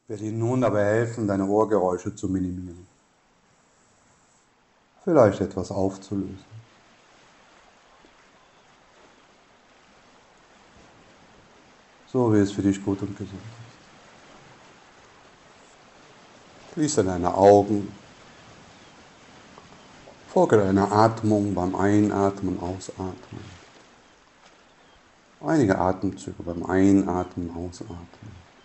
werde Ihnen nun dabei helfen, deine Ohrgeräusche zu minimieren. Vielleicht etwas aufzulösen. So wie es für dich gut und gesund ist. Schließe deine Augen. Folge deiner Atmung beim Einatmen und Ausatmen. Einige Atemzüge beim Einatmen und Ausatmen.